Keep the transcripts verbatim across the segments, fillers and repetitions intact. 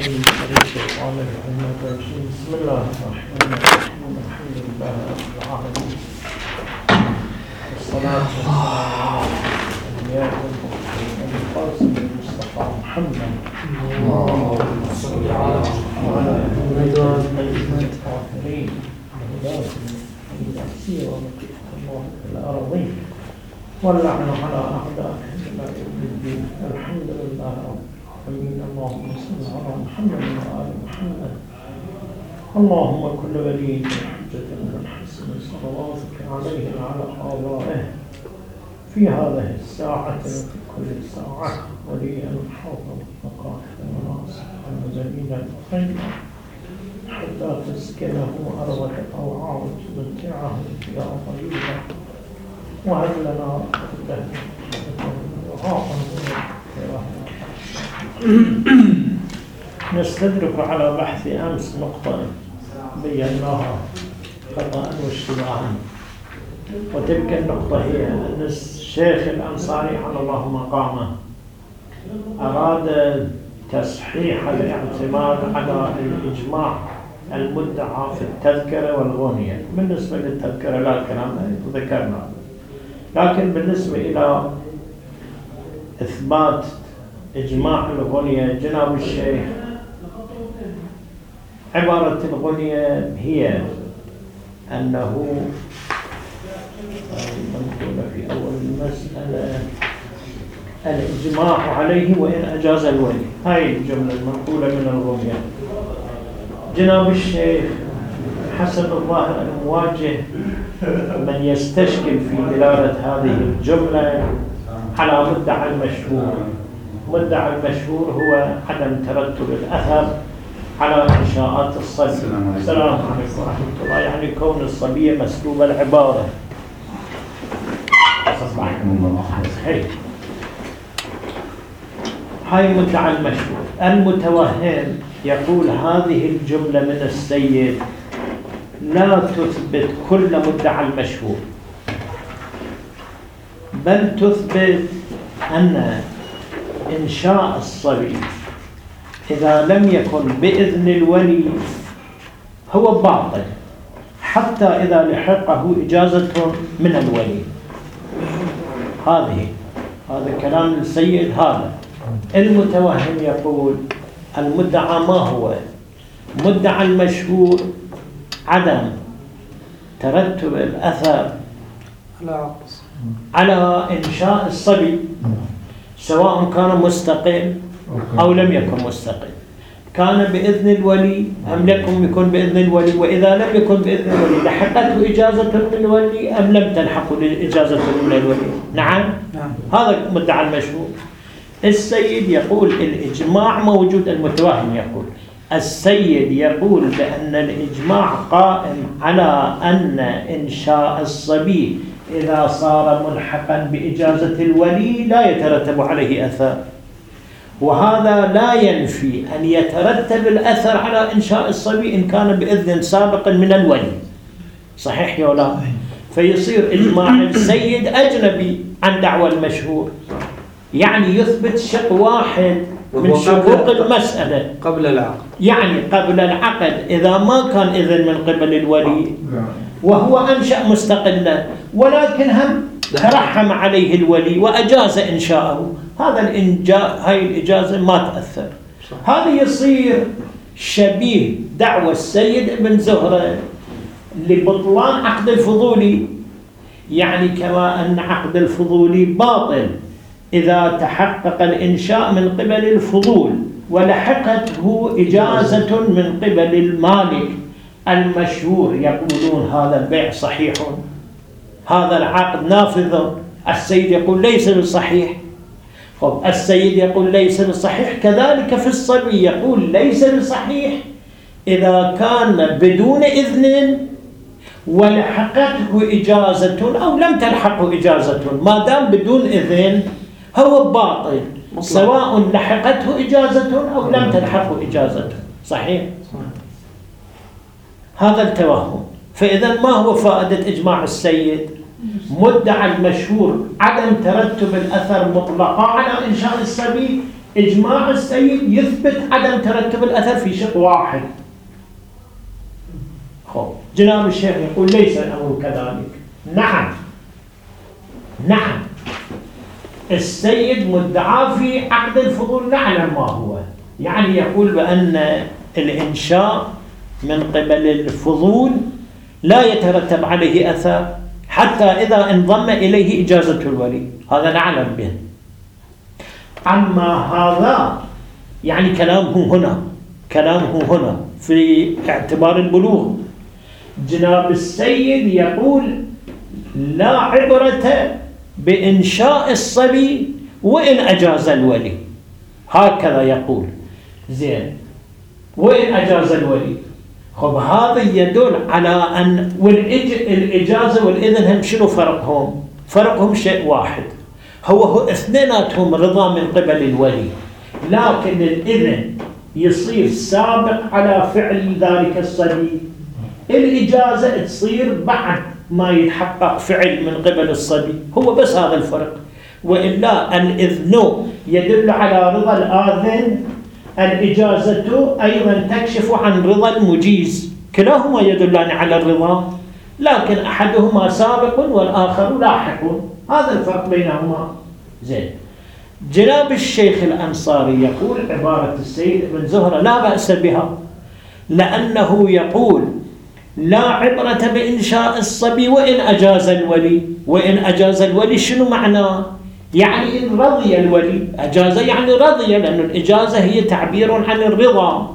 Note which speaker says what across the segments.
Speaker 1: بسم الله الرحمن الرحيم الحمد لله رب العالمين والصلاة والسلام على الأنبياء والمرسلين القاسم المصطفى محمد اللهم صل على وعلى آله الطاهرين وهداة المهديين ومقيت الله الأرضين واللعنة على أعدائهم إلى يوم الدين. الحمد لله رب العالمين. اللهم صل على محمد وآل محمد. اللهم كل ولي حجة من حسن صلواتك عليه وعلى آبائه في هذه الساعة وفي كل ساعة وليا حافظا وقائدا وناصرا وزميلا خيرا حتى تسكنه أرضك طوعا وتمتعه فيها طيبا وهب لنا رده نستدرك على بحث أمس نقطة بيناها خطأ واشتباها، وتلك النقطة هي أن الشيخ الأنصاري على الله مقامه أراد تصحيح الاعتماد على الإجماع المدعى في التذكرة والغنية. بالنسبة للتذكرة لا كلام ذكرنا، لكن بالنسبة إلى إثبات إجماع الغنية جناب الشيخ، عبارة الغنية هي أنه منقولة في أول المسألة الإجماع عليه وإن أجاز الولي. هاي الجملة المنقولة من الغنية. جناب الشيخ حسب الظاهر المواجه من يستشكل في دلالة هذه الجملة على مدعى المشهور. مدعى المشهور هو عدم ترتب الأثر على إنشاءات الصبي. السلام عليكم ورحمة الله. يعني كون الصبية مسلوب العبارة. صباحكم الله خير. هاي مدعى المشهور. المتوهم يقول هذه الجملة من السيد لا تثبت كل مدعى المشهور، بل تثبت أن إنشاء الصبي إذا لم يكن بإذن الولي هو باطل حتى إذا لحقه إجازة من الولي. هذه هذا كلام السيد. هذا المتوهم يقول المدعى ما هو؟ مدعى المشهور عدم ترتب الأثر على إنشاء الصبي سواء كان مستقل أو لم يكن مستقل، كان بإذن الولي أم لم يكن بإذن الولي، وإذا لم يكن بإذن الولي لحقته إجازة من الولي أم لم تلحقه إجازة من الولي. نعم، هذا مدعى المشهور. السيد يقول الإجماع موجود. المتوهم يقول السيد يقول بأن الإجماع قائم على أن إنشاء الصبي إذا صار ملحقا بإجازة الولي لا يترتب عليه أثر، وهذا لا ينفي أن يترتب الأثر على إنشاء الصبي إن كان بإذن سابق من الولي. صحيح يا لا؟ فيصير إجماع السيد أجنبي عن دعوى المشهور، يعني يثبت شق واحد من شقوق المسألة
Speaker 2: قبل العقد.
Speaker 1: يعني قبل العقد إذا ما كان إذن من قبل الولي وهو أنشأ مستقلا، ولكن هم ترحم عليه الولي وأجاز إنشاءه، هذا الإنجاء هاي الإجازة ما تأثر. هذا يصير شبيه دعوى السيد ابن زهرة لبطلان عقد الفضولي، يعني كما أن عقد الفضولي باطل إذا تحقق الإنشاء من قبل الفضول ولحقته إجازة من قبل المالك المشهور، يقولون هذا البيع صحيح، هذا العقد نافذ. السيد يقول ليس بالصحيح. خب السيد يقول ليس بالصحيح، كذلك في الصبي يقول ليس بالصحيح إذا كان بدون إذن ولحقته إجازة أو لم تلحقه إجازة. ما دام بدون إذن هو باطل سواء لحقته إجازة أو لم تلحقه إجازة. صحيح؟ هذا التوهم. فإذا ما هو فائدة إجماع السيد؟ مدعى المشهور عدم ترتب الأثر مطلقا على إنشاء الصبي إجماع السيد يثبت عدم ترتب الأثر في شق واحد. خب جناب الشيخ يقول ليس الأمر كذلك. نعم نعم السيد مدعى في عقد الفضول نعلم ما هو، يعني يقول بأن الإنشاء من قبل الفضول لا يترتب عليه أثر حتى إذا انضم إليه إجازة الولي، هذا نعلم به. أما هذا يعني كلامه هنا كلامه هنا في اعتبار البلوغ. جناب السيد يقول لا عبرة بإنشاء الصبي وإن أجاز الولي، هكذا يقول. زين، وإن أجاز الولي، خب هذا يدل على أن والإجازة والإذن هم شنو فرقهم؟ فرقهم شيء واحد، هو هو اثنيناتهم رضا من قبل الولي، لكن الإذن يصير سابق على فعل ذلك الصبي، الإجازة تصير بعد ما يتحقق فعل من قبل الصبي، هو بس هذا الفرق. وإلا الإذن يدل على رضا الآذن، الإجازة أيضا تكشف عن رضا المجيز، كلاهما يدلان على الرضا، لكن أحدهما سابق والآخر لاحق، هذا الفرق بينهما. زين، جناب الشيخ الأنصاري يقول عبارة السيد ابن زهرة لا بأس بها، لأنه يقول لا عبرة بإنشاء الصبي وإن أجاز الولي. وإن أجاز الولي شنو معناه؟ يعني إن رضي الولي، أجاز يعني رضي، لأن الإجازة هي تعبير عن الرضا،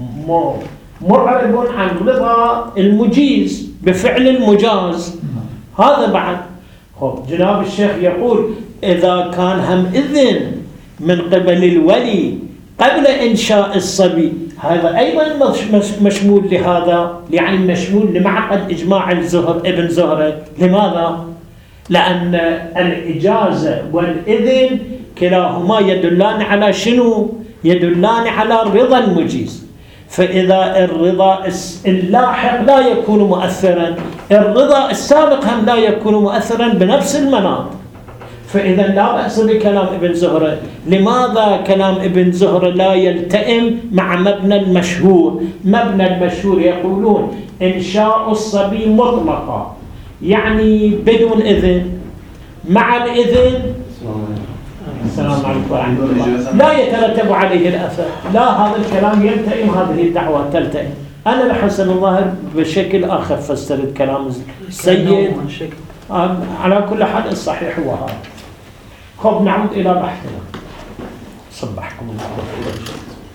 Speaker 1: معرب عن رضا المجيز بفعل المجاز، هذا بعد. خب جناب الشيخ يقول إذا كان هم إذن من قبل الولي قبل إنشاء الصبي، هذا أيضا مشمول لهذا، يعني مشمول لمعقد إجماع الزهر ابن زهرة. لماذا؟ لأن الإجازة والإذن كلاهما يدلان على شنو؟ يدلان على رضا المجيز، فإذا الرضا اللاحق لا يكون مؤثرا، الرضا السابق هم لا يكون مؤثرا بنفس المناط، فإذا لا بأس بكلام ابن زهرة. لماذا كلام ابن زهرة لا يلتئم مع مبنى المشهور؟ مبنى المشهور يقولون إنشاء الصبي مطلقا، يعني بدون إذن، مع الإذن السلام عليكم ورحمة الله لا يترتب عليه الأثر. لا، هذا الكلام يلتئم، هذه الدعوة تلتئم. أنا لحسن الله بشكل آخر فسرت كلام السيد، على كل حال الصحيح هو هذا. خب نعود إلى بحثنا. صبحكم الله بالخير.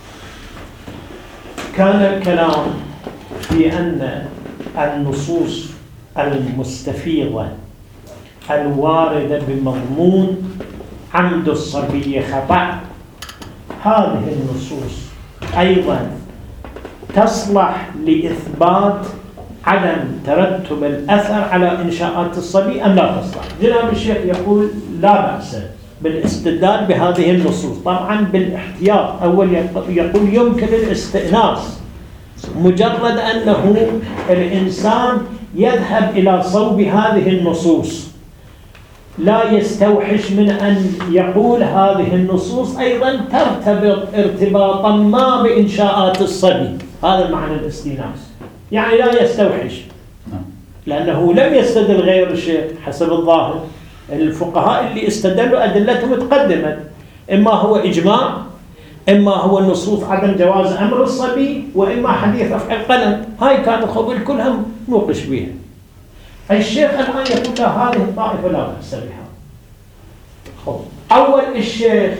Speaker 1: كان الكلام في أن النصوص المستفيضة الواردة بمضمون عمد الصبي خطأ، هذه النصوص أيضا تصلح لإثبات عدم ترتب الأثر على إنشاءات الصبي أم لا تصلح؟ جناب الشيخ يقول لا بأس بالاستدلال بهذه النصوص، طبعا بالاحتياط. أول يقول يمكن الاستئناس، مجرد أنه الإنسان يذهب إلى صوب هذه النصوص، لا يستوحش من أن يقول هذه النصوص أيضا ترتبط ارتباطا ما بإنشاءات الصبي، هذا معنى الاستئناس، يعني لا يستوحش، لأنه لم يستدل غير الشيخ حسب الظاهر. الفقهاء اللي استدلوا أدلتهم تقدمت، إما هو إجماع، إما هو النصوص عدم جواز أمر الصبي، وإما حديث رفع القلم، هاي كانوا خبل كلهم نوقش بها. الشيخ الآن يقول له هذه الطائفة لا بأس بها. خب أول الشيخ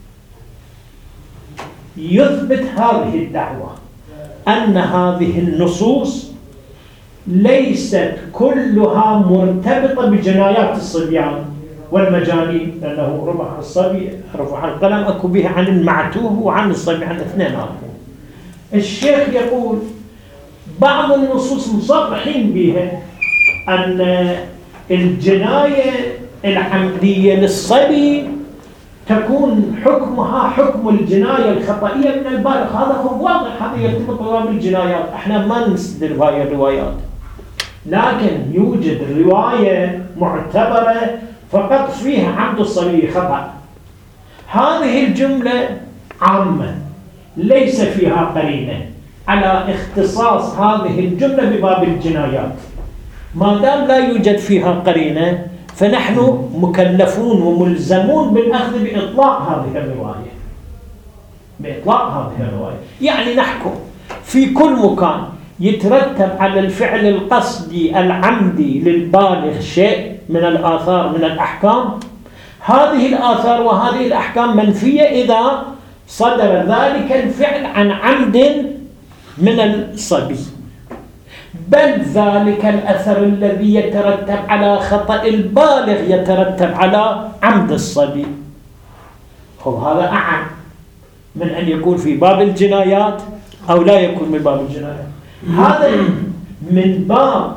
Speaker 1: يثبت هذه الدعوة أن هذه النصوص ليست كلها مرتبطة بجنايات الصبيان والمجانين، لأنه رفع الصبي رفع القلم أكو به عن المعتوه وعن الصبي عن الاثنين. الشيخ يقول بعض النصوص مصرحين بها أن الجناية العمدية للصبي تكون حكمها حكم الجناية الخطئية من البالغ، هذا هو واضح، هذا يرتبط بالجنايات، احنا ما نستدل بهاي الروايات، لكن يوجد رواية معتبرة فقط فيها عمد الصبي خطأ، هذه الجملة عامة ليس فيها قرينة على اختصاص هذه الجملة بباب الجنايات، ما دام لا يوجد فيها قرينة فنحن مكلفون وملزمون بالأخذ بإطلاق هذه الرواية، بإطلاق هذه الرواية. يعني نحكم في كل مكان يترتب على الفعل القصدي العمدي للبالغ شيء من الآثار من الأحكام، هذه الآثار وهذه الأحكام منفية إذا صدر ذلك الفعل عن عمد من الصبي، بل ذلك الأثر الذي يترتب على خطأ البالغ يترتب على عمد الصبي. هذا أعم من أن يكون في باب الجنايات أو لا يكون من باب الجنايات. هذا من باب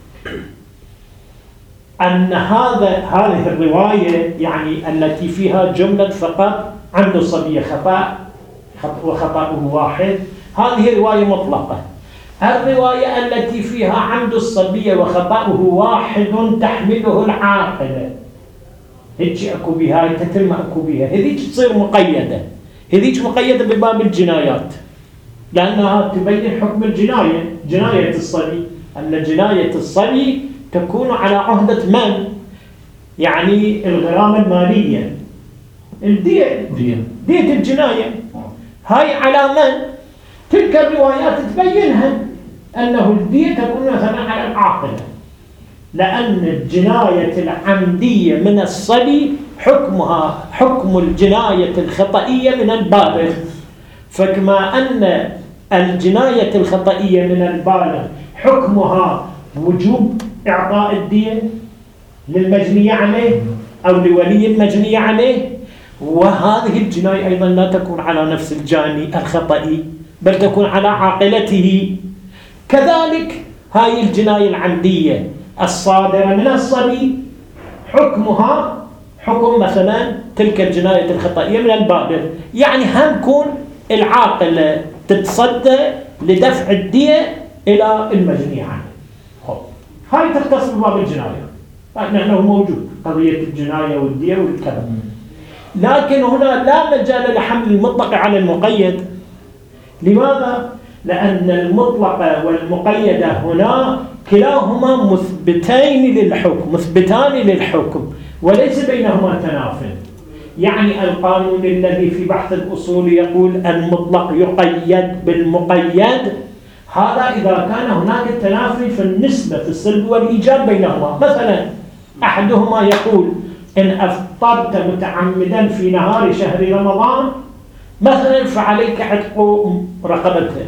Speaker 1: أن هذا هذه الرواية يعني التي فيها جملة فقط عمد الصبي خطأ وخطأه واحد، هذه رواية مطلقة. الرواية التي فيها عمد الصبي وخطأه واحد تحمله العاقلة، هيك أكو بها تتم أكو بها، هذيك تصير مقيدة، هذيك مقيدة بباب الجنايات لأنها تبين حكم الجناية، جناية الصبي، أن جناية الصبي تكون على عهدة من؟ يعني الغرامة المالية، الدية، دية الجناية، هاي على من؟ تلك الروايات تبينها أنه الدية تكون مثلا على العاقلة، لأن الجناية العمدية من الصبي حكمها حكم الجناية الخطئية من البالغ، فكما أن الجناية الخطئية من البالغ حكمها وجوب إعطاء الدية للمجني عليه أو لولي المجني عليه، وهذه الجناية أيضا لا تكون على نفس الجاني الخطئي بل تكون على عاقلته. كذلك هاي الجناية العمدية الصادرة من الصبي حكمها حكم مثلا تلك الجناية الخطئية من البالغ، يعني هم كون العاقلة تتصدى لدفع الدية إلى المجني عليه. هاي تختص بباب الجناية لأنه موجود قضية الجناية والدية والكلام، لكن هنا لا مجال لحمل المطلق على المقيد. لماذا؟ لأن المطلق والمقيدة هنا كلاهما مثبتين للحكم، مثبتان للحكم وليس بينهما تناف. يعني القانون الذي في بحث الأصول يقول المطلق يقيد بالمقيد، هذا إذا كان هناك تنافي في النسبة في السلب والإيجاب بينهما. مثلا أحدهما يقول إن أفطرت متعمدا في نهار شهر رمضان مثلا فعليك عتق رقبته.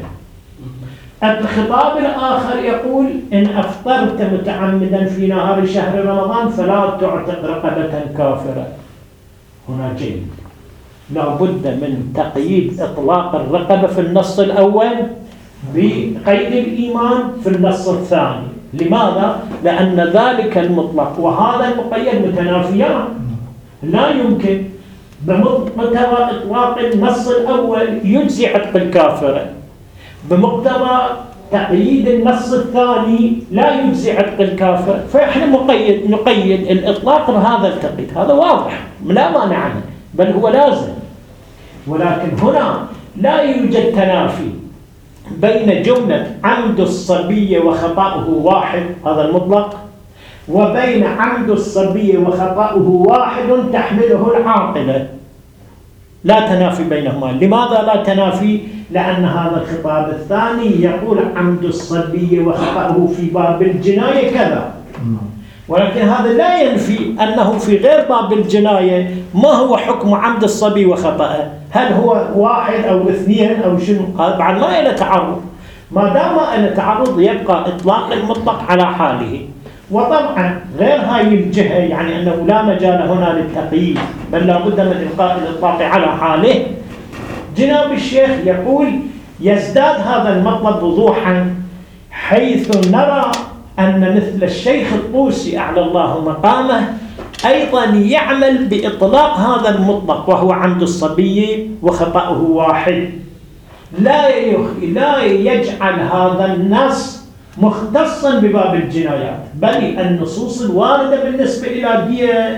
Speaker 1: الخطاب الآخر يقول إن أفطرت متعمدا في نهار شهر رمضان فلا تعتق رقبة كافرة. هنا جيد، لا بد من تقييد إطلاق الرقبة في النص الأول بقيد الإيمان في النص الثاني. لماذا؟ لأن ذلك المطلق وهذا المقيد متنافيان، لا يمكن بمقتضى إطلاق النص الأول يجزي عتق الكافرة، بمقتضى تقييد النص الثاني لا يجزي عتق الكافر، فإحنا مقيد نقيد الإطلاق بهذا التقييد، هذا واضح لا مانع عنه بل هو لازم. ولكن هنا لا يوجد تنافي بين جملة عمد الصبي وخطأه واحد هذا المطلق وبين عمد الصبي وخطأه واحد تحمله العاقلة، لا تنافي بينهما. لماذا لا تنافي؟ لأن هذا الخطاب الثاني يقول عمد الصبي وخطأه في باب الجناية كذا، ولكن هذا لا ينفي أنه في غير باب الجناية ما هو حكم عمد الصبي وخطأه، هل هو واحد أو اثنين أو شنو، هذا بعد ما إلى تعرض. ما دام إلى تعرض يبقى إطلاق المطلق على حاله. وطبعا غير هاي الجهة يعني أنه لا مجال هنا للتقييد بل لا بد من إلقاء الإطلاق على حاله. جناب الشيخ يقول يزداد هذا المطلب وضوحا حيث نرى أن مثل الشيخ الطوسي أعلى الله مقامه أيضا يعمل بإطلاق هذا المطلق وهو عمد الصبي وخطأه واحد، لا لا يجعل هذا النص مختصا بباب الجنايات، بل النصوص الواردة بالنسبة إلى دية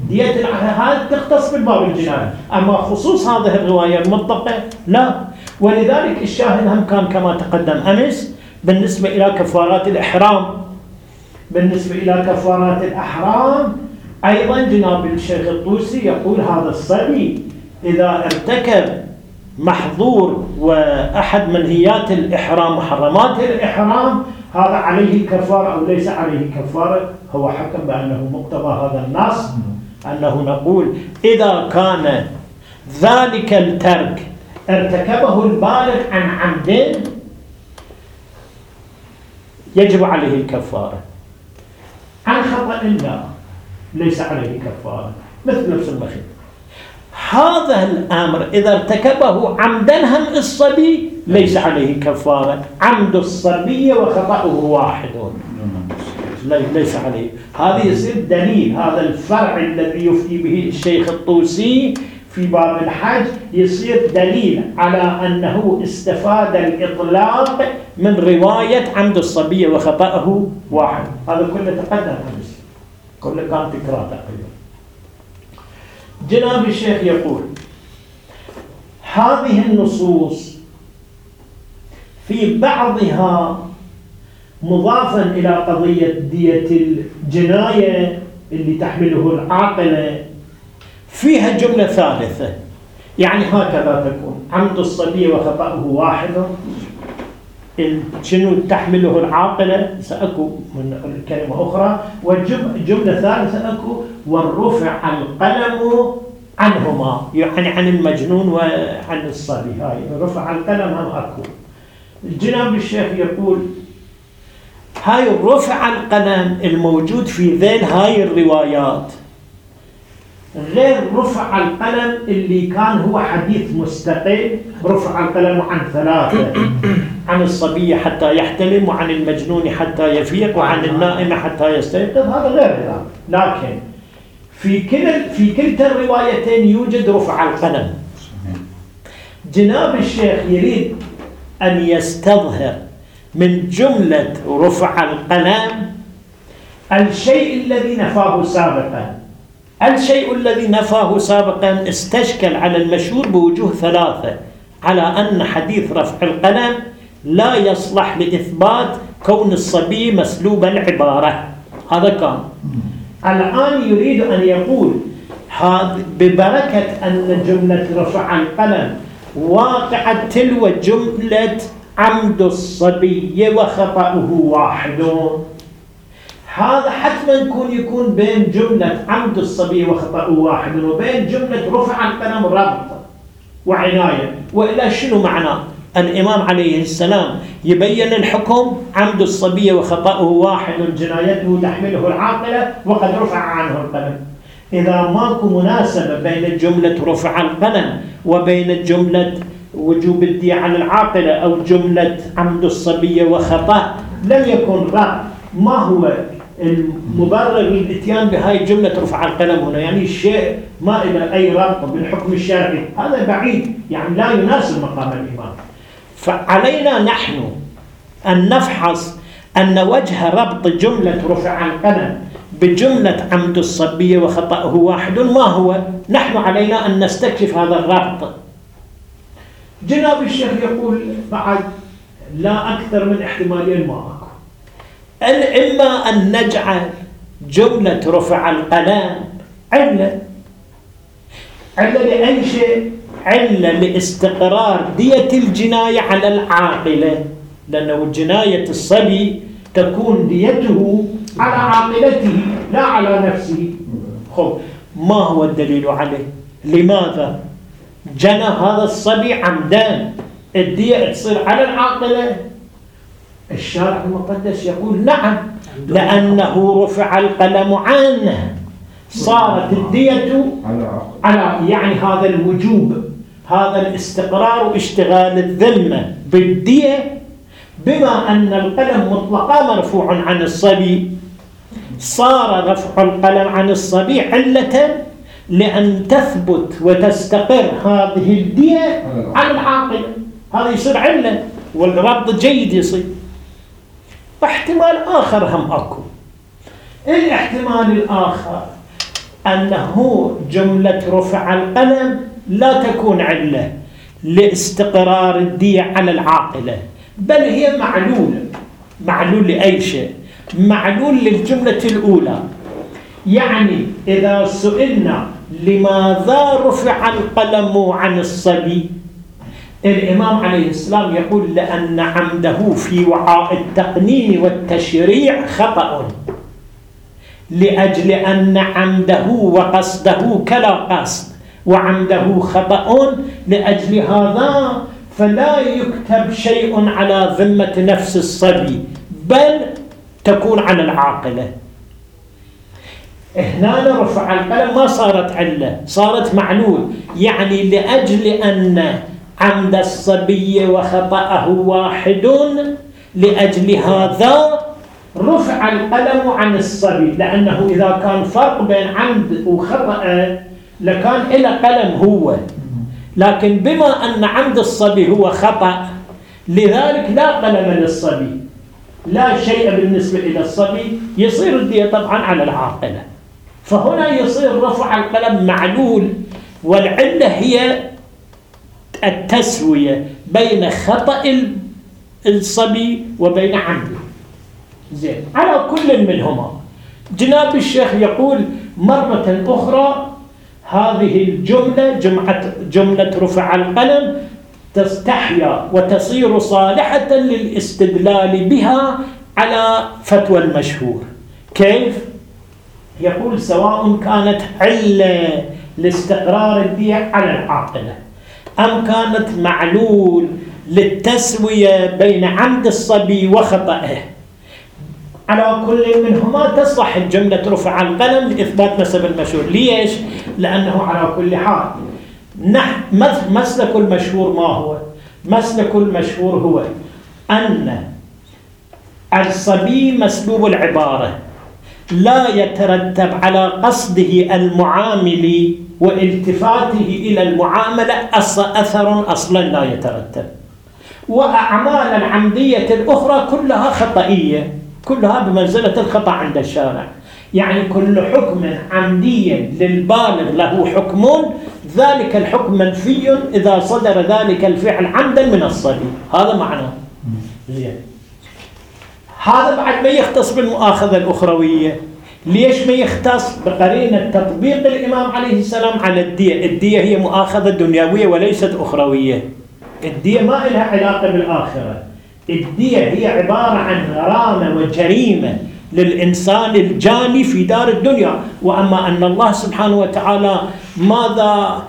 Speaker 1: دية هذا تختص بالباب الجنائي، أما خصوص هذه الرواية المطلقة لا. ولذلك الشاهد هم كان كما تقدم أمس بالنسبة إلى كفارات الإحرام. بالنسبة إلى كفارات الإحرام أيضا جناب الشيخ الطوسي يقول هذا الصبي إذا ارتكب محظور وأحد منهيات الإحرام محرمات الإحرام هذا عليه كفارة أو ليس عليه كفارة. هو حكم بأنه مقتضى هذا النص أنه نقول إذا كان ذلك الترك ارتكبه البالغ عن عمد يجب عليه الكفارة، عن خطأ لا ليس عليه كفارة، مثل لبس المخيط. هذا الأمر إذا ارتكبه عمدا هم الصبي ليس عليه كفارة، عمد الصبي وخطأه واحد ليس عليه. هذا يصير دليل، هذا الفرع الذي يفتي به الشيخ الطوسي في باب الحج يصير دليل على أنه استفاد الإطلاق من رواية عمد الصبي وخطأه واحد. هذا كله تقدم أمس، كله كان تكرار تقريبا. جناب الشيخ يقول هذه النصوص في بعضها مضافا إلى قضية دية الجناية اللي تحمله العاقلة فيها جملة ثالثة، يعني هكذا تكون عمد الصبي وخطأه واحد شنو تحمله العاقلة سأكو من كلمة أخرى، والجملة ثالثة أكو والرفع القلم عنهما، يعني عن المجنون وعن الصبي. هاي رفع القلم هم أكو. الجناب الشيخ يقول هاي الرفع القلم الموجود في ذيل هاي الروايات غير رفع القلم اللي كان هو حديث مستقل، رفع القلم عن ثلاثة، عن الصبي حتى يحتلم، وعن المجنون حتى يفيق، وعن النائم حتى يستيقظ. هذا غير هذا، لكن في كل في كلتا الروايتين يوجد رفع القلم. جناب الشيخ يريد أن يستظهر من جملة رفع القلم الشيء الذي نفاه سابقا. الشيء الذي نفاه سابقا استشكل على المشهور بوجوه ثلاثة على أن حديث رفع القلم لا يصلح لإثبات كون الصبي مسلوب العبارة. هذا كان. الآن يريد أن يقول ببركة أن جملة رفع القلم واقعة تلو جملة عمد الصبي وخطأه واحد، هذا حتما يكون يكون بين جملة عمد الصبي وخطأه واحد وبين جملة رفع القلم ربط وعناية. وإلا شنو معناه؟ الإمام عليه السلام يبين الحكم عمد الصبي وخطأه واحد جنايته تحمله العاقلة وقد رفع عنه القلم. إذا ماكو مناسبة بين جملة رفع القلم وبين جملة وجوب الدية على العاقلة أو جملة عمد الصبي وخطأ لم يكن ربط. ما هو المبرر للاتيان بهاي جملة رفع القلم هنا؟ يعني الشيء ما إلى أي ربط بالحكم الشرعي، هذا بعيد، يعني لا يناسب مقام الإمام. فعلينا نحن أن نفحص أن وجه ربط جملة رفع القلم بجملة عمد الصبي وخطأه واحد ما هو. نحن علينا أن نستكشف هذا الربط. جناب الشيخ يقول بعد لا أكثر من احتمالين ما أكو. إما أن نجعل جملة رفع القلم علة علة لأي شيء، علة لاستقرار دية الجناية على العاقلة، لأنه جناية الصبي تكون ديته على عاقلته لا على نفسه. خب ما هو الدليل عليه؟ لماذا جنى هذا الصبي عمدان؟ الدية تصير على العاقلة. الشارع المقدس يقول نعم، لأنه رفع القلم عنه صارت الدية على، يعني هذا الوجوب، هذا الاستقرار واشتغال الذمة بالدية، بما أن القلم مطلقا مرفوع عن الصبي صار رفع القلم عن الصبي علة لأن تثبت وتستقر هذه الدية على العاقل. هذا يصير علة والربط جيد يصير. واحتمال آخر هم أكو. الاحتمال الآخر أنه جملة رفع القلم لا تكون علة لاستقرار الدية على العاقلة، بل هي معلول. معلول لأي شيء؟ معلول للجملة الأولى. يعني إذا سئلنا لماذا رفع القلم عن الصبي، الإمام عليه السلام يقول لأن عمده في وعاء التقنين والتشريع خطأ، لأجل أن عمده وقصده كلا قصد وعمده خطأ، لأجل هذا فلا يكتب شيء على ذمة نفس الصبي بل تكون على العاقلة. هنا رفع القلم ما صارت علة، صارت معلول. يعني لأجل أن عمد الصبي وخطأه واحد، لأجل هذا رفع القلم عن الصبي، لأنه إذا كان فرق بين عمد وخطأ لكان إلى قلم هو، لكن بما أن عمد الصبي هو خطأ لذلك لا قلم للصبي، لا شيء بالنسبة إلى الصبي، يصير الدية طبعا على العاقلة. فهنا يصير رفع القلم معلول، والعلة هي التسوية بين خطأ الصبي وبين عمده. زين، على كل منهما جناب الشيخ يقول مرة أخرى هذه الجملة جملة, جملة رفع القلم تستحيا وتصير صالحة للاستدلال بها على فتوى المشهور. كيف؟ يقول سواء كانت علة لاستقرار الدية على العاقلة أم كانت معلول للتسوية بين عمد الصبي وخطأه، على كل منهما تصلح الجملة رفع القلم لإثبات نسب المشهور. ليش؟ لأنه على كل حال مسلك المشهور ما هو؟ مسلك المشهور هو أن الصبي مسلوب العبارة لا يترتب على قصده المعامل والتفاته إلى المعاملة أثر أصلا لا يترتب، وأعمال العمدية الأخرى كلها خطئية، كلها بمنزلة الخطأ عند الشارع. يعني كل حكم عمدي للبالغ له حكم، ذلك الحكم منفي إذا صدر ذلك الفعل عمدا من الصبي. هذا معناه. زين، هذا بعد ما يختص بالمؤاخذة الأخروية. ليش ما يختص؟ بقرينة تطبيق الإمام عليه السلام على الدية. الدية هي مؤاخذة دنيوية وليست أخروية. الدية ما لها علاقة بالآخرة. الدية هي عبارة عن غرامة وجريمة للإنسان الجاني في دار الدنيا. وأما أن الله سبحانه وتعالى ماذا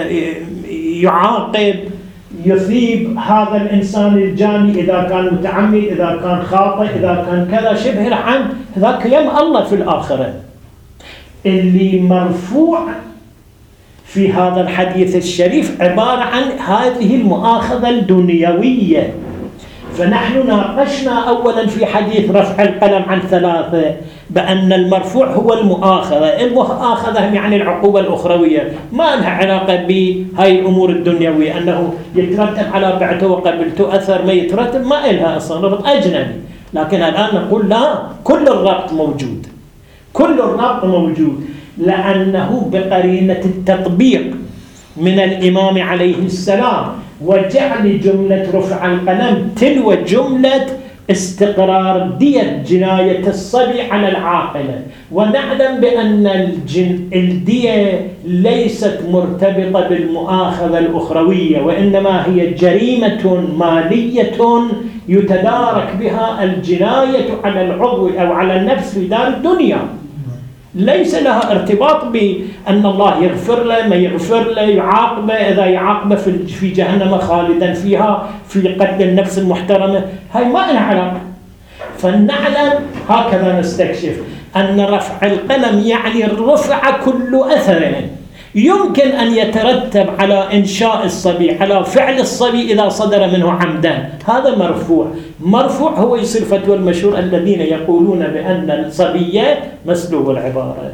Speaker 1: يعاقب يثيب هذا الإنسان الجاني إذا كان متعمد، إذا كان خاطئ، إذا كان كذا شبه عن ذاك يم الله في الآخرة. اللي مرفوع في هذا الحديث الشريف عبارة عن هذه المؤاخذة الدنيوية. فنحن ناقشنا أولا في حديث رفع القلم عن ثلاثة بأن المرفوع هو المؤاخذة. المؤاخذة يعني العقوبة الأخروية، ما لها علاقة بهاي الأمور الدنيوية، أنه يترتب على بعته وقبلته أثر ما يترتب، ما إلها أصلا، ربط أجنبي. لكن الآن نقول لا، كل الربط موجود، كل الربط موجود، لأنه بقرينة التطبيق من الإمام عليه السلام وجعل جملة رفع القلم تلو جملة استقرار دية جناية الصبي على العاقلة. ونعلم بأن الجن الدية ليست مرتبطة بالمؤاخذة الأخروية، وإنما هي جريمة مالية يتدارك بها الجناية على العضو أو على النفس في دار الدنيا، ليس لها ارتباط بأن الله يغفر له ما يغفر له، يعاقبه إذا يعاقبه في جهنم خالدا فيها في قتل النفس المحترمة، هاي ما لها علاقة. فنعلم هكذا نستكشف أن رفع القلم يعني رفع كل أثر يمكن أن يترتب على إنشاء الصبي، على فعل الصبي إذا صدر منه عمدا، هذا مرفوع. مرفوع هو يصير فتوى المشهور الذين يقولون بأن الصبية مسلوب العبارة،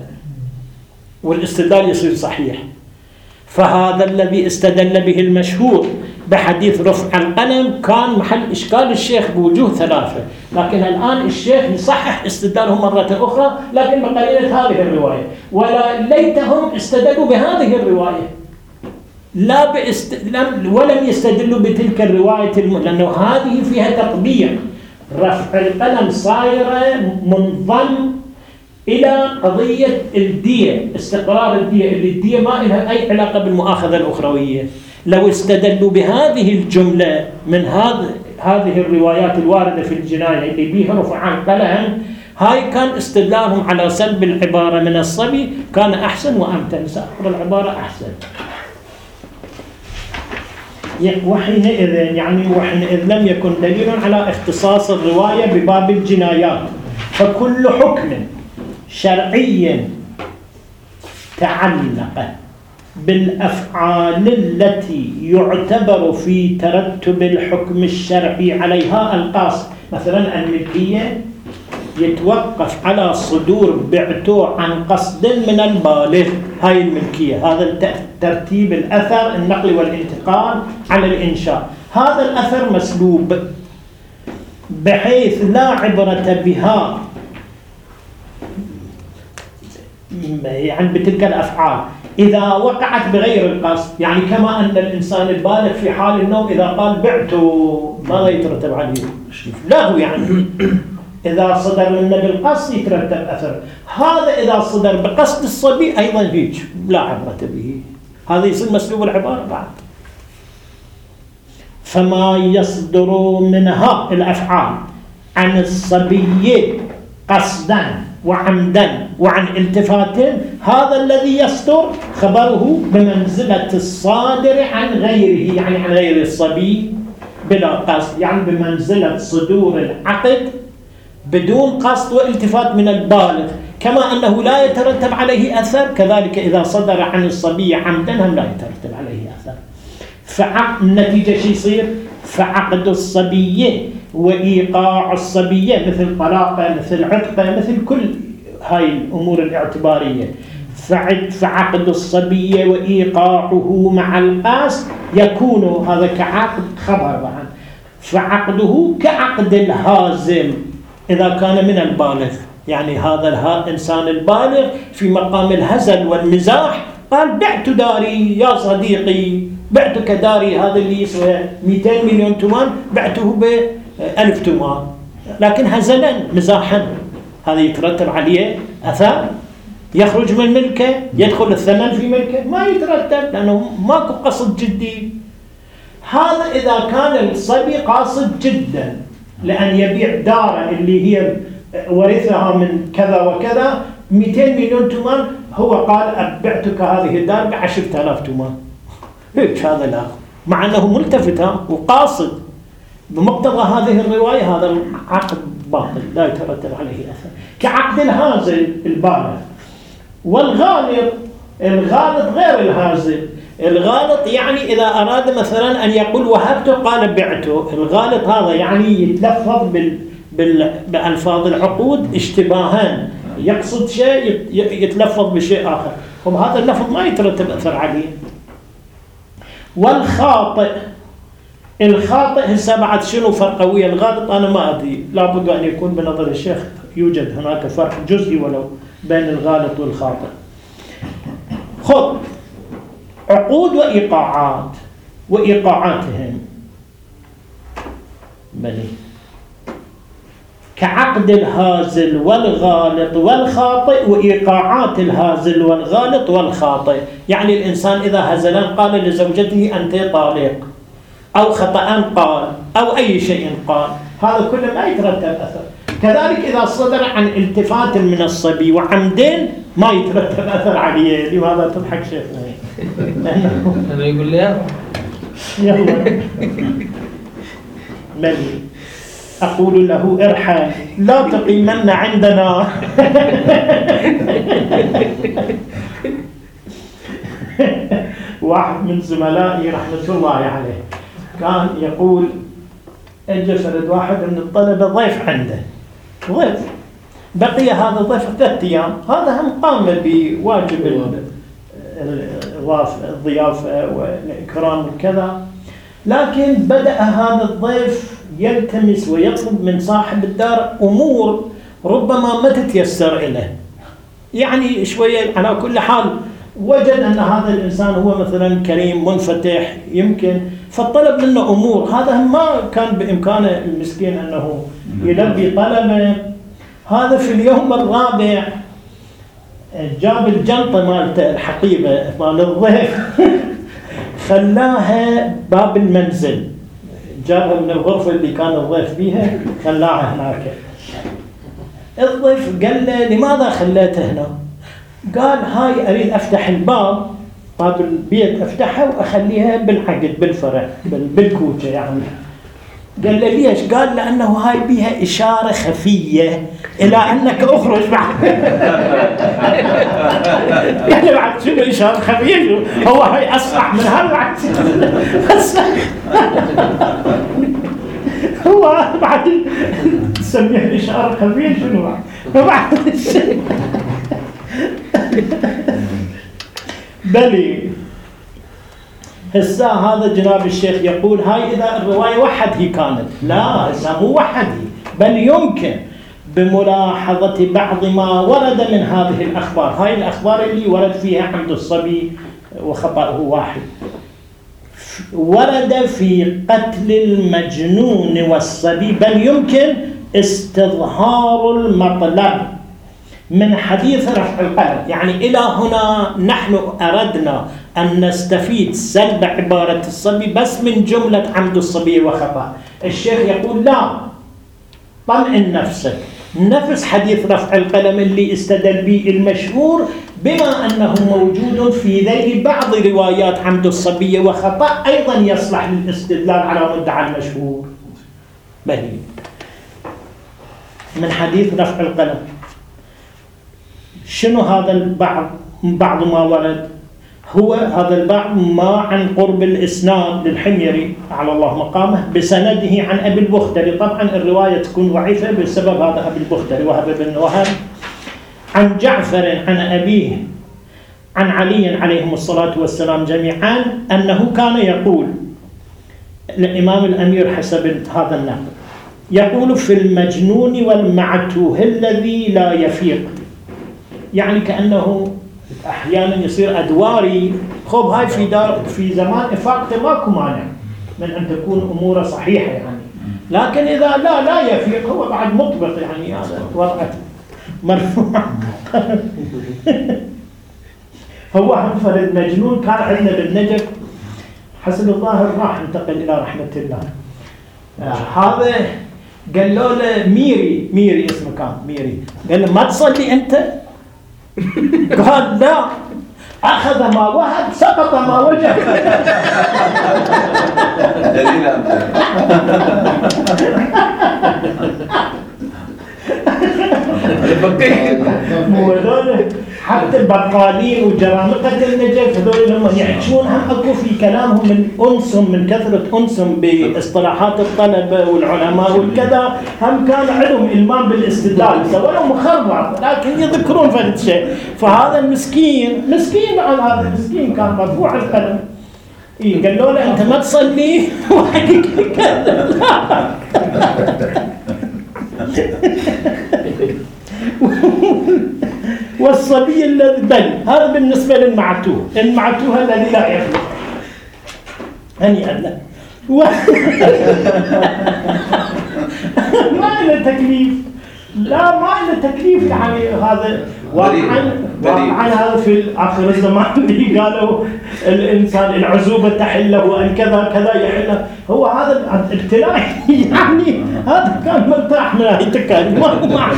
Speaker 1: والاستدلال يصير صحيح. فهذا الذي استدل به المشهور بحديث رفع القلم كان محل إشكال الشيخ بوجوه ثلاثة، لكن الآن الشيخ يصحح استدلالهم مرة أخرى لكن بقرينة هذه الرواية، ولا ليتهم استدلوا بهذه الرواية لا باست... لم... ولم يستدلوا بتلك الرواية الم... لأنه هذه فيها تطبيع. رفع القلم صايرة منضم إلى قضية الدية، استقرار الدية، اللي الدية ما لها أي علاقة بالمؤاخذة الأخروية. لو استدلوا بهذه الجملة من هذه هذه الروايات الواردة في الجناية اللي بيها رفع القلم، هاي كان استدلالهم على سلب العبارة من الصبي كان أحسن وأمتن، سأقرأ العبارة أحسن. وحينئذ يعني وحينئذ لم يكن دليل على اختصاص الرواية بباب الجنايات، فكل حكم شرعي تعلق بالأفعال التي يعتبر في ترتب الحكم الشرعي عليها القاصد. مثلا الملكية يتوقف على صدور بعته عن قصد من البالغ، هاي الملكية، هذا ترتيب الأثر النقل والانتقال على الإنشاء. هذا الأثر مسلوب بحيث لا عبرة بها يعني بتلك الأفعال إذا وقعت بغير القصد، يعني كما أن الإنسان البالغ في حال النوم إذا قال بعته ما يترتب عليه لا هو يعني إذا صدر منه بالقصد يترتب أثر. هذا إذا صدر بقصد الصبي أيضا هيك لا عبرة به، هذا يصير مسلوب العبارة بعد. فما يصدر منها الأفعال عن الصبي قصدا وعمدا وعن التفات، هذا الذي يصدر خبره بمنزلة الصادر عن غيره، يعني عن غير الصبي بلا قصد، يعني بمنزلة صدور العقد بدون قصد والتفات من البالغ. كما أنه لا يترتب عليه أثر، كذلك إذا صدر عن الصبي عمدا هم لا يترتب عليه أثر. فالنتيجة شو يصير؟ فعقد الصبي وإيقاع الصبية مثل طلاقة مثل عتقة مثل كل هاي الأمور الاعتبارية، فعقد الصبي وإيقاعه مع القاصد يكون هذا كعقد خبر بعد، فعقده كعقد الهازل إذا كان من البالغ، يعني هذا الإنسان البالغ في مقام الهزل والمزاح قال بعت داري يا صديقي، بعتك داري هذا اللي يسوى مئتين مليون تومان بعته بألف تومان، لكن هزلا مزاحا هذا يترتب عليه أثر، يخرج من ملكه، يدخل الثمن في ملكه، ما يترتب لأنه ماكو قصد جدي. هذا إذا كان الصبي قاصد جدا لأن يبيع داره اللي هي ورثها من كذا وكذا مئتين مليون تومان، هو قال بعتك هذه الدار بعشرة آلاف تومان، هيك هذا لا، مع أنه ملتفت وقاصد بمقتضى هذه الرواية، هذا العقد باطل لا يترتب عليه أثر، كعقد الهازل البالغ. والغالط، الغالط غير الهازل، الغالط يعني إذا أراد مثلا أن يقول وهبته قال بعته، الغالط هذا يعني يتلفظ بال بألفاظ العقود اشتباها، يقصد شيء يتلفظ بشيء آخر، وهذا اللفظ ما يترتب أثر عليه. والخاطئ، الخاطئ هسه بعد شنو فرقه ويا الغالط أنا ما أدري، لابد أن يكون بنظر الشيخ يوجد هناك فرق جزئي ولو بين الغالط والخاطئ. خذ عقود وإيقاعات وإيقاعاتهم بني كعقد الهازل والغالط والخاطئ وإيقاعات الهازل والغالط والخاطئ، يعني الإنسان إذا هزلا قال لزوجته أنت طالق أو خطأ قال أو أي شيء قال، هذا كله ما يترتب أثر. كذلك إذا صدر عن التفات من الصبي وعمدين ما يترتب أثر عليه. لماذا تضحك شيخنا؟
Speaker 2: أنا يقول لي
Speaker 1: يلا ملي أقول له ارحل لا تقيمن عندنا. واحد من زملائي رحمة الله عليه كان يقول اجى فرد واحد من الطلبة ضيف عنده، ضيف بقي هذا الضيف ثلاثة أيام، هذا هم قام بواجب الضيافة والإكرام وكذا، لكن بدأ هذا الضيف يلتمس ويطلب من صاحب الدار أمور ربما ما تتيسر له، يعني شوية على كل حال وجد أن هذا الإنسان هو مثلا كريم منفتح يمكن، فطلب منه أمور هذا ما كان بإمكانه المسكين أنه يلبي طلبه. هذا في اليوم الرابع جاب الجنطة مالته الحقيبة مال الضيف خلاها باب المنزل، جابها من الغرفة اللي كان الضيف فيها خلاها هناك. الضيف قال له لماذا خليته هنا؟ قال هاي أريد أفتح الباب، باب البيت أفتحها وأخليها بالعقد بالفرع بالكوشة يعني. قال له ليش؟ قال لأنه هاي بيها إشارة خفية إلى أنك أخرج بعد. يعني بعد شنو إشارة خفية؟ هو هاي أصلح من هذا بعد. هو بعد تسميه الإشارة خفية شنو بعد؟ بعد الشيء بلي هسا هذا جناب الشيخ يقول هاي إذا الرواية وحد هي كانت، لا هسا مو وحد هي، بل يمكن بملاحظة بعض ما ورد من هذه الأخبار. هاي الأخبار اللي ورد فيها عند الصبي وخطأه واحد، ورد في قتل المجنون والصبي، بل يمكن استظهار المطلب من حديث رفع القلم. يعني إلى هنا نحن أردنا أن نستفيد سلب عبارة الصبي بس من جملة عمد الصبي وخطأ. الشيخ يقول لا، طمئن نفسك، نفس حديث رفع القلم اللي استدل به المشهور بما أنه موجود في ذيل بعض روايات عمد الصبي وخطأ أيضا يصلح للاستدلال على مدعى المشهور. بلي من حديث رفع القلم شنو هذا البعض؟ بعض ما ورد هو هذا البعض ما عن قرب الإسناد للحميري على الله مقامه بسنده عن أبي البختري. طبعا الرواية تكون ضعيفة بسبب هذا أبي البختري وهب بن وهب، عن جعفر عن أبيه عن علي عليهم الصلاة والسلام جميعا أنه كان يقول الإمام الأمير حسب هذا النقل، يقول في المجنون والمعتوه الذي لا يفيق، يعني كأنه أحيانا يصير أدواري خب هاي في دار في زمان إفاقته ماكو مانع من أن تكون أموره صحيحة يعني، لكن إذا لا لا يفيق هو بعد مطبق يعني هذا وضعه مرفوع. هو هم فرد مجنون كان عندنا بالنجف حسن الظاهر راح انتقل إلى رحمة الله. آه هذا قال له ميري ميري اسمه كان ميري، قال له ما تصلي أنت؟ قال لا، أخذ ما وهب سقط ما وجب.
Speaker 3: دليل أمثال.
Speaker 1: مو هذول حتى البقالين وجرامقة النجف هذول لما يحجون هم اكو في كلامهم من انسهم من كثرة انسهم باصطلاحات الطلبة والعلماء والكذا، هم كان عندهم إلمام بالاستدلال سواء مخرب لكن يذكرون فهذا شيء. فهذا المسكين مسكين عن هذا المسكين كان مرفوع القلم. إيه قالوا له أنت ما تصلي وحقك كذا. والصبي الذي بل هذا بالنسبة للمعتوه، المعتوه الذي لا يفلح هنيئا له و... ما له تكليف، لا ما له تكليف يعني هذا واقعا واقعا هذا في آخر الزمان اللي قالوا الإنسان العزوبة تحله الكذا كذا يحله، هو هذا الابتلاء يعني هذا كان مرتاح من هذه التكاليف ما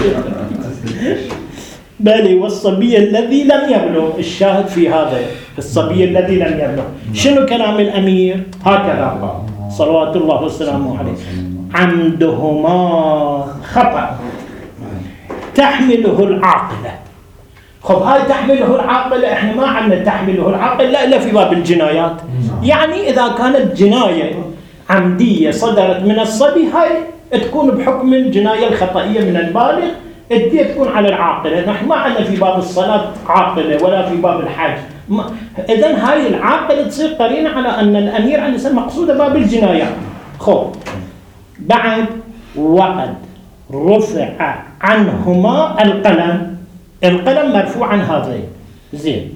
Speaker 1: بل والصبي الذي لم يبلغ. الشاهد في هذا الصبي الذي لم يبلغ شنو كلام الأمير؟ هكذا قال صلوات الله وسلامه عليه: عمدهما خطأ تحمله العاقلة. خب هاي تحمله العاقلة احنا ما عندنا تحمله العاقلة لا إلا في باب الجنايات، يعني إذا كانت جناية عمدية صدرت من الصبي هاي تكون بحكم الجناية الخطئية من البالغ، الدية تكون على العاقلة. نحن ما عندنا في باب الصلاة عاقلة ولا في باب الحج إذن هاي العاقلة تصير قرينة على أن الأمير عليه السلام مقصودة باب الجنايات. خب بعد وقد رفع عنهما القلم، القلم مرفوع عن هذين. زين،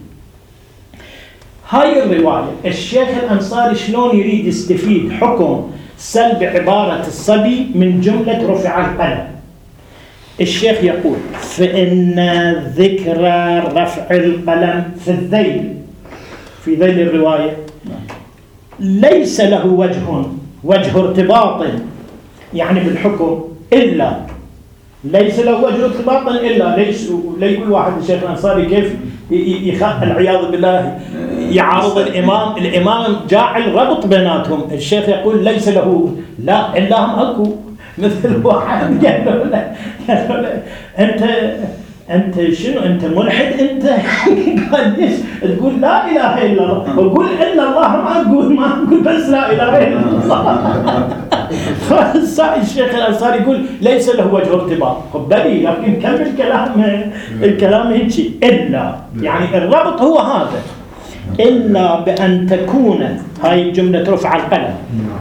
Speaker 1: هاي الرواية الشيخ الأنصاري شلون يريد يستفيد حكم سلب عبارة الصبي من جملة رفع القلم؟ الشيخ يقول فإن ذكر رفع القلم في الذيل، في ذيل الرواية، ليس له وجه وجه ارتباط يعني بالحكم إلا، ليس له وجه ارتباط إلا، ليس ليقول واحد الشيخ الأنصاري كيف يخاف العياذ بالله يعارض الإمام، الإمام جاعل ربط بيناتهم. الشيخ يقول ليس له، لا إلا هم أكو، مثل واحد قال له لا، قال له لا أنت أنت شنو أنت ملحد أنت؟ قال ليش تقول لا إله إلا الله؟ وقول إلا الله، ما أقول ما أقول بس لا إله إلا الله. فالشيخ الأنصاري يقول ليس له وجه ارتباط. بلي لكن كمل كلام الكلام هيك، إلا يعني الربط هو هذا، إلا بأن تكون هاي الجملة رفع القلم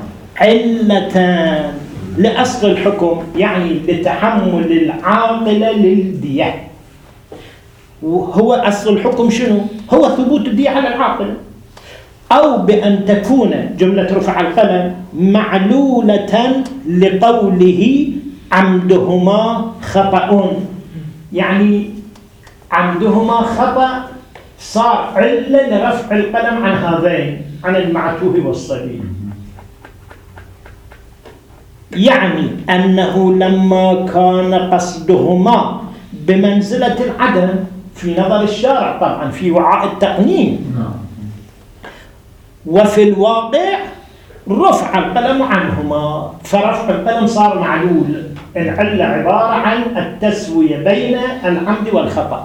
Speaker 1: علة لأصل الحكم، يعني لتحمل العاقلة للدية. وهو أصل الحكم شنو؟ هو ثبوت الدية على العاقلة. أو بأن تكون جملة رفع القلم معلولة لقوله عمدهما خطأ، يعني عمدهما خطأ صار علة لرفع القلم عن هذين، عن المعتوه والصبي. يعني أنه لما كان قصدهما بمنزلة العدم في نظر الشارع، طبعا في وعاء التقنين، وفي الواقع رفع القلم عنهما، فرفع القلم صار معلول. العلة عبارة عن التسوية بين العمد والخطأ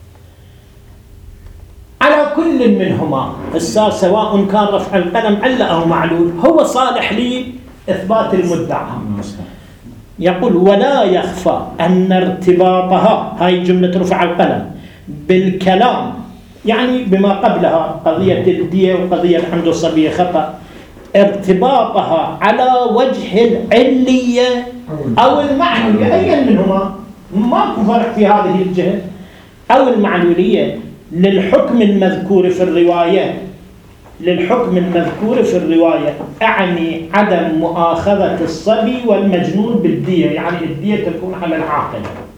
Speaker 1: على كل منهما. السا سواء كان رفع القلم علة أو معلول هو صالح لإثبات المدعى. يقول ولا يخفى أن ارتباطها، هاي جملة رفع القلم، بالكلام يعني بما قبلها قضية الدية وقضية الحمد الصبية خطأ، ارتباطها على وجه العلية أو المعنوية، أي منهما ماكو فرق في هذه الجهة، أو المعنوية للحكم المذكور في الرواية، للحكم المذكور في الرواية أعني عدم مؤاخذة الصبي والمجنون بالدية، يعني الدية تكون على العاقل.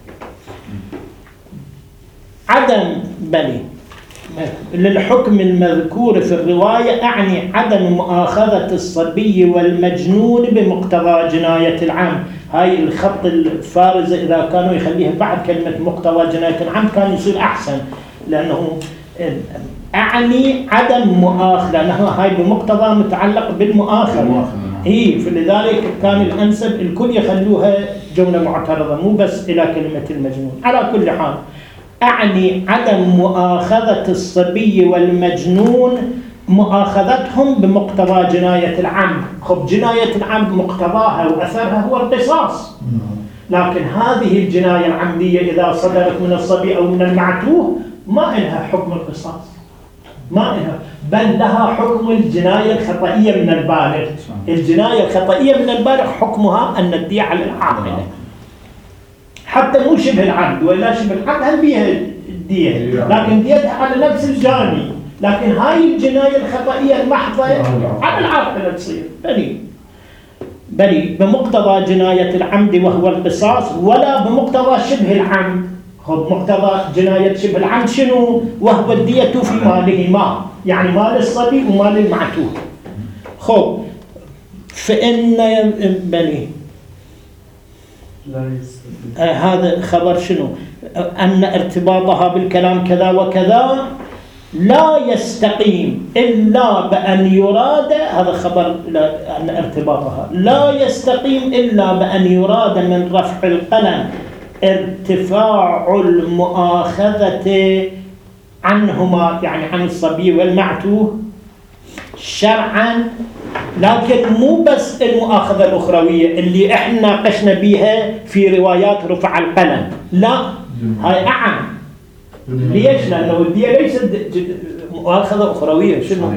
Speaker 1: عدم بلي للحكم المذكور في الرواية أعني عدم مؤاخذة الصبي والمجنون بمقتضى جناية العمد. هاي الخط الفارزة إذا كانوا يخليها بعد كلمة مقتضى جناية العمد كان يصير أحسن، لأنه أعني عدم مؤاخذة، لأنه هاي بمقتضى متعلق بالمؤاخذة. إيه، فلذلك كان الأنسب الكل يخلوها جملة معترضة مو بس إلى كلمة المجنون. على كل حال أعني عدم مؤاخذة الصبي والمجنون مؤاخذتهم بمقتضى جناية العمد. خب جناية العمد مقتضاها وأثرها هو القصاص، لكن هذه الجناية العمدية إذا صدرت من الصبي أو من المعتوه ما إلها حكم القصاص، ما إلها، بل لها حكم الجناية الخطئية من البالغ. الجناية الخطئية من البالغ حكمها أن الدية على العاقلة، حتى مو شبه العبد، ولا شبه العبد هم بيها الدية، لكن ديتها على نفس الجاني. لكن هاي الجناية الخطئية المحضة على العاقلة تصير بلي بلي بمقتضى جناية العمد وهو القصاص، ولا بمقتضى شبه العمد. خب مقتضى جناية شبه العمد شنو؟ وهو الدية في مالهما، يعني مال الصبي ومال المعتوه. خب فإن بلي آه هذا خبر شنو؟ آه أن ارتباطها بالكلام كذا وكذا لا يستقيم إلا بأن يراد، هذا خبر أن ارتباطها لا يستقيم إلا بأن يراد من رفع القلم ارتفاع المؤاخذة عنهما، يعني عن الصبي والمعتوه شرعا، لكن مو بس المؤاخذة الأخروية اللي احنا ناقشنا بيها في روايات رفع القلم، لا هاي أعم. ليش؟ لأنه الدية ليست مؤاخذة أخروية. شنو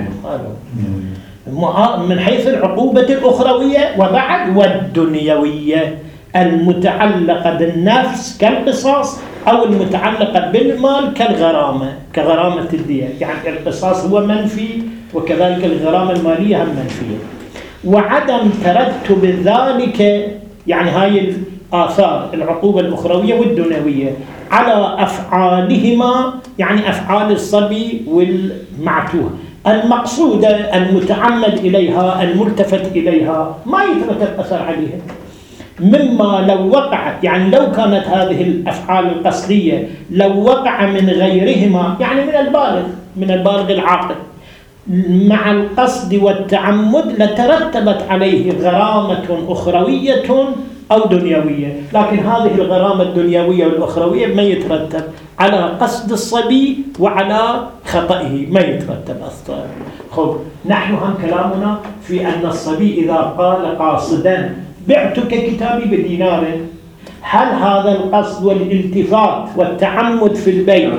Speaker 1: من حيث العقوبة الأخروية وبعد والدنيوية المتعلقة بالنفس كالقصاص أو المتعلقة بالمال كالغرامة كغرامة الدية. يعني القصاص هو منفي وكذلك الغرامة المالية هم منفية. وعدم ترتب ذلك يعني هاي الآثار العقوبة الأخروية والدنيوية على أفعالهما يعني أفعال الصبي والمعتوه المقصودة المتعمد إليها الملتفت إليها ما يترتب أثر عليها، مما لو وقعت يعني لو كانت هذه الأفعال القصدية لو وقع من غيرهما يعني من البالغ من البالغ العاقل مع القصد والتعمد لترتبت عليه غرامة أخروية أو دنيوية. لكن هذه الغرامة الدنيوية والأخروية ما يترتب على قصد الصبي وعلى خطئه، ما يترتب أصلا. خب نحن هم كلامنا في أن الصبي إذا قال قاصدا بعتك كتابي بدينار، هل هذا القصد والالتفات والتعمد في البيع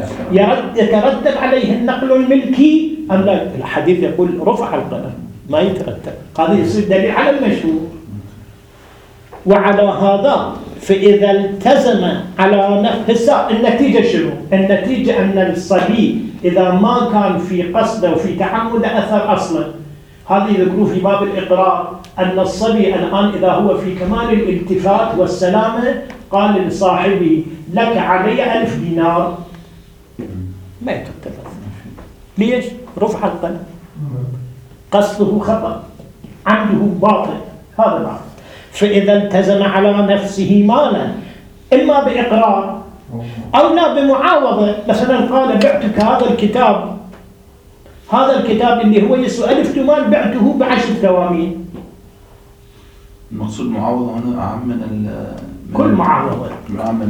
Speaker 1: يترتب عليه النقل الملكي أم لا؟ الحديث يقول رفع القلم ما يترتب. هذا يصير دليل على المشهور. وعلى هذا فإذا التزم على نفس النتيجة شنو؟ النتيجة أن الصبي إذا ما كان في قصده وفي تعمد أثر أصلا. هذا يذكروه في باب الإقرار أن الصبي الآن إذا هو في كمال الالتفات والسلامة قال لصاحبه لك علي ألف دينار ما يترتب. ليش؟ رفع القلم، قصده خطأ، عمده باطل، هذا بعض. فإذا التزم على نفسه مالا إما بإقرار أو لا بمعاوضة، مثلا قال بعتك هذا الكتاب هذا الكتاب اللي هو يسوى ألف دمال بعته بعشر ثوامين.
Speaker 3: المقصود معاوضة هنا أعم من
Speaker 1: كل معاوضة
Speaker 3: أعم من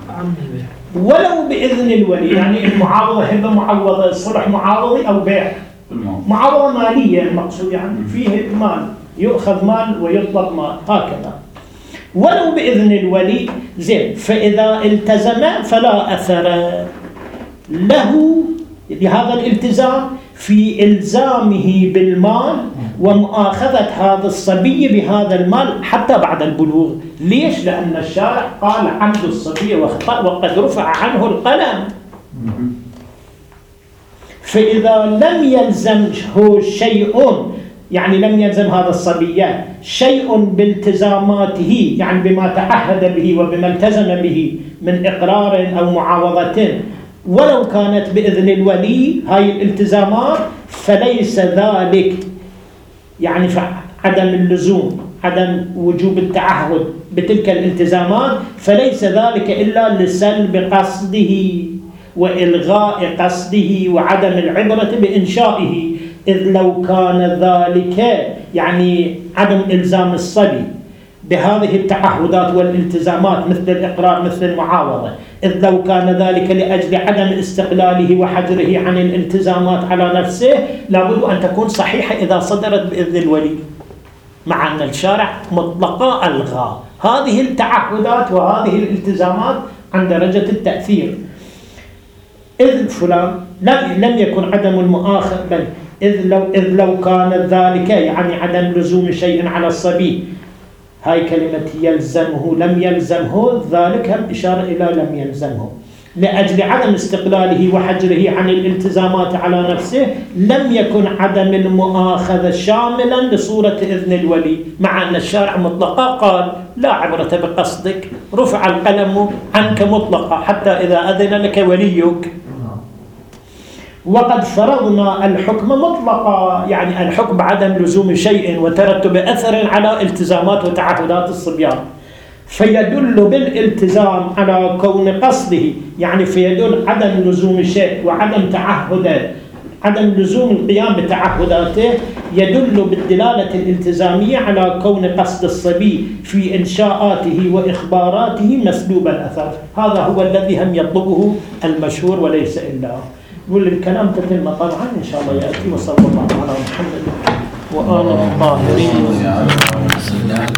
Speaker 1: ولو بإذن الولي. يعني المعاوضة هبة معوضة، صلح معاوضي أو بيع، معاوضة مالية المقصود يعني فيه مال يؤخذ مال ويطلب مال هكذا ولو بإذن الولي. زين، فإذا التزم فلا أثر له لهذا الالتزام في إلزامه بالمال ومؤاخذة هذا الصبي بهذا المال حتى بعد البلوغ. ليش؟ لأن الشارع قال عمد الصبي وخطأ وقد رفع عنه القلم. فإذا لم يلزمه شيء يعني لم يلزم هذا الصبي شيء بالتزاماته يعني بما تعهد به وبما التزم به من إقرار أو معاوضة ولو كانت بإذن الولي هاي الالتزامات، فليس ذلك يعني عدم اللزوم عدم وجوب التعهد بتلك الالتزامات فليس ذلك إلا لسلب قصده وإلغاء قصده وعدم العبرة بإنشائه. إذ لو كان ذلك يعني عدم إلزام الصبي بهذه التعهدات والالتزامات مثل الإقرار مثل المعاوضة، إذ لو كان ذلك لأجل عدم استقلاله وحجره عن الالتزامات على نفسه لابد أن تكون صحيحة إذا صدرت بإذن الولي، مع أن الشارع مطلقا ألغى هذه التعهدات وهذه الالتزامات عن درجة التأثير. إذ فلان لم يكن عدم المؤاخذ بل إذ لو, إذ لو كان ذلك يعني عدم لزوم شيء على الصبي، هاي كلمة يلزمه لم يلزمه ذلك هم إشارة إلى لم يلزمه لأجل عدم استقلاله وحجره عن الالتزامات على نفسه. لم يكن عدم المؤاخذة شاملا لصورة إذن الولي، مع أن الشارع مطلقا قال لا عبرة بقصدك، رفع القلم عنك مطلقا حتى إذا أذن لك وليك. وقد فرضنا الحكم مطلقا يعني الحكم بعدم لزوم شيء وترتب أثر على التزامات وتعهدات الصبيان، فيدل بالالتزام على كون قصده يعني فيدل عدم لزوم شيء وعدم تعهده عدم لزوم القيام بتعهداته يدل بالدلالة الالتزامية على كون قصد الصبي في إنشاءاته وإخباراته مسلوب الأثر. هذا هو الذي هم يطلبه المشهور وليس إلا. والكلام تتم طبعا إن شاء الله يأتي. وصلى الله على محمد وآله الطاهرين.